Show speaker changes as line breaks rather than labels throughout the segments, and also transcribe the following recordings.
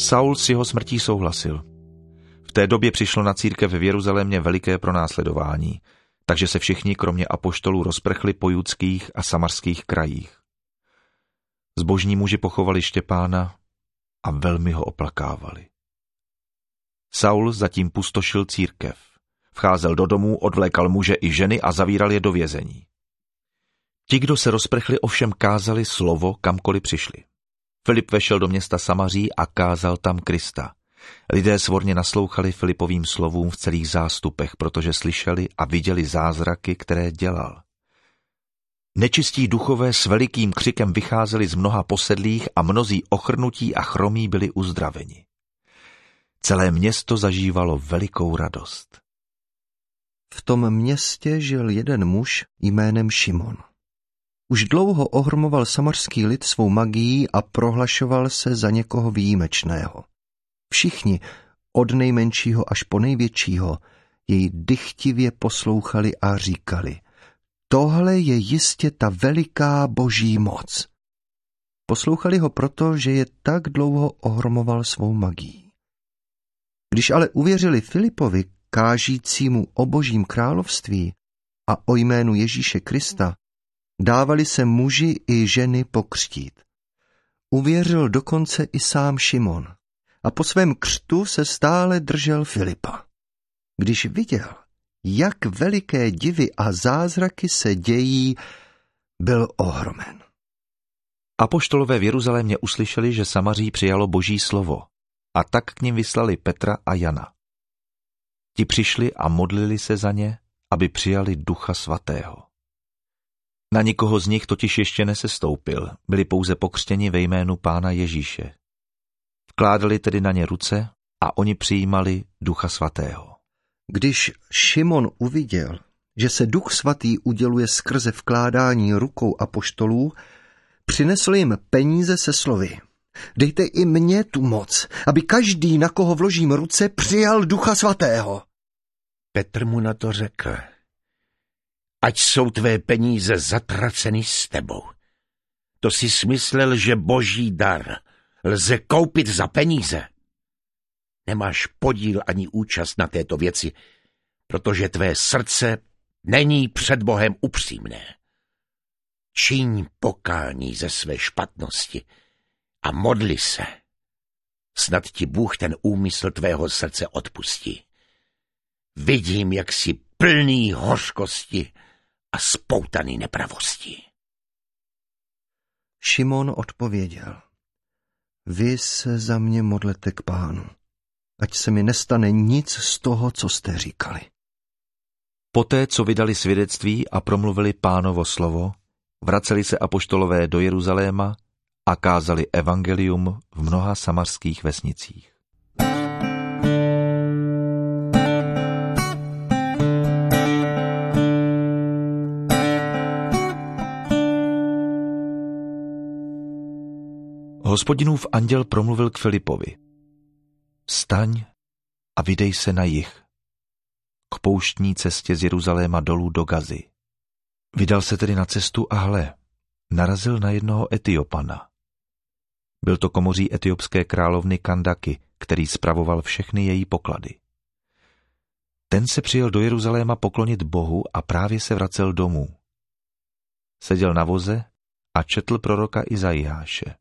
Saul s jeho smrtí souhlasil. V té době přišlo na církev v Jeruzalémě veliké pronásledování, takže se všichni, kromě apoštolů, rozprchli po judských a samarských krajích. Zbožní muži pochovali Štěpána a velmi ho oplakávali. Saul zatím pustošil církev. Vcházel do domů, odvlékal muže i ženy a zavíral je do vězení. Ti, kdo se rozprchli, ovšem kázali slovo, kamkoliv přišli. Filip vešel do města Samaří a kázal tam Krista. Lidé svorně naslouchali Filipovým slovům v celých zástupech, protože slyšeli a viděli zázraky, které dělal. Nečistí duchové s velikým křikem vycházeli z mnoha posedlých a mnozí ochrnutí a chromí byli uzdraveni. Celé město zažívalo velikou radost.
V tom městě žil jeden muž jménem Šimon. Už dlouho ohromoval samarský lid svou magií a prohlašoval se za někoho výjimečného. Všichni, od nejmenšího až po největšího, jej dychtivě poslouchali a říkali: tohle je jistě ta veliká boží moc. Poslouchali ho proto, že je tak dlouho ohromoval svou magií. Když ale uvěřili Filipovi, kážícímu o božím království a o jménu Ježíše Krista, dávali se muži i ženy pokřtít. Uvěřil dokonce i sám Šimon a po svém křtu se stále držel Filipa. Když viděl, jak veliké divy a zázraky se dějí, byl ohromen.
Apoštolové v Jeruzalémě uslyšeli, že Samaří přijalo boží slovo, a tak k nim vyslali Petra a Jana. Ti přišli a modlili se za ně, aby přijali Ducha Svatého. Na nikoho z nich totiž ještě nesestoupil, byli pouze pokřtěni ve jménu Pána Ježíše. Vkládali tedy na ně ruce a oni přijímali Ducha Svatého.
Když Šimon uviděl, že se Duch Svatý uděluje skrze vkládání rukou apoštolů, přinesl jim peníze se slovy: dejte i mně tu moc, aby každý, na koho vložím ruce, přijal Ducha Svatého.
Petr mu na to řekl: ať jsou tvé peníze zatraceny s tebou. To jsi smyslel, že boží dar lze koupit za peníze. Nemáš podíl ani účast na této věci, protože tvé srdce není před Bohem upřímné. Čiň pokání ze své špatnosti a modli se. Snad ti Bůh ten úmysl tvého srdce odpustí. Vidím, jak jsi plný hořkosti a spoutaný nepravosti.
Šimon odpověděl: vy se za mě modlete k Pánu, ať se mi nestane nic z toho, co jste říkali.
Poté, co vydali svědectví a promluvili Pánovo slovo, vraceli se apoštolové do Jeruzaléma a kázali evangelium v mnoha samarských vesnicích. Hospodinův anděl promluvil k Filipovi: vstaň a vydej se na jih, k pouštní cestě z Jeruzaléma dolů do Gazy. Vydal se tedy na cestu a hle, narazil na jednoho Etiopana. Byl to komoří etiopské královny Kandaky, který spravoval všechny její poklady. Ten se přijel do Jeruzaléma poklonit Bohu a právě se vracel domů. Seděl na voze a četl proroka Izajáše.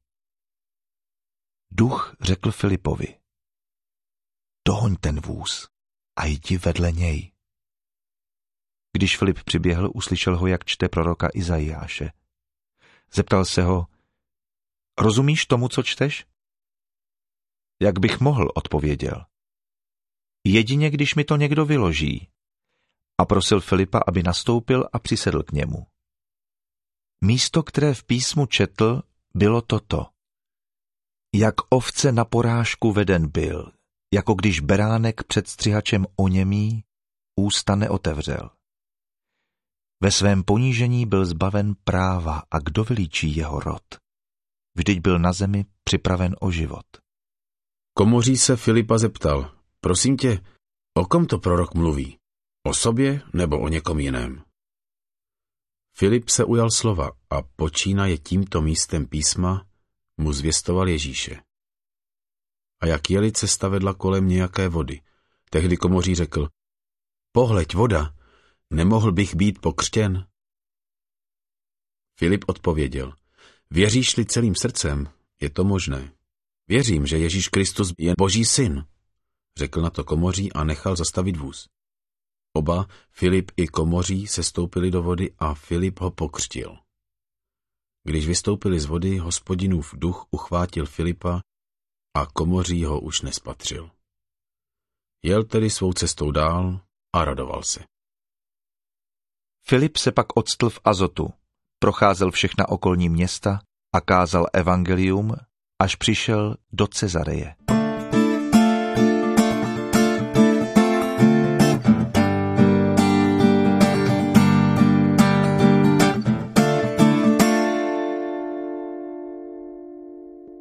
Duch řekl Filipovi: dohoň ten vůz a jdi vedle něj. Když Filip přiběhl, uslyšel ho, jak čte proroka Izajáše. Zeptal se ho: rozumíš tomu, co čteš? Jak bych mohl, odpověděl. Jedině, když mi to někdo vyloží. A prosil Filipa, aby nastoupil a přisedl k němu. Místo, které v písmu četl, bylo toto: jak ovce na porážku veden byl, jako když beránek před střihačem oněmí, ústa neotevřel. Ve svém ponížení byl zbaven práva a kdo vylíčí jeho rod? Vždyť byl na zemi připraven o život.
Komoří se Filipa zeptal: prosím tě, o kom to prorok mluví? O sobě nebo o někom jiném? Filip se ujal slova a počínaje tímto místem písma mu zvěstoval Ježíše. a jak jeli, cesta vedla kolem nějaké vody. Tehdy komoří řekl: Pohleď, voda, nemohl bych být pokřtěn? Filip odpověděl: Věříš-li celým srdcem, je to možné. Věřím, že Ježíš Kristus je Boží syn, řekl na to komoří a nechal zastavit vůz. Oba, Filip i komoří, sestoupili do vody a Filip ho pokřtil. Když vystoupili z vody, Hospodinův duch uchvátil Filipa a komoří ho už nespatřil. Jel tedy svou cestou dál a radoval se.
Filip se pak octl v Azotu, procházel všechna okolní města a kázal evangelium, až přišel do Cezareje.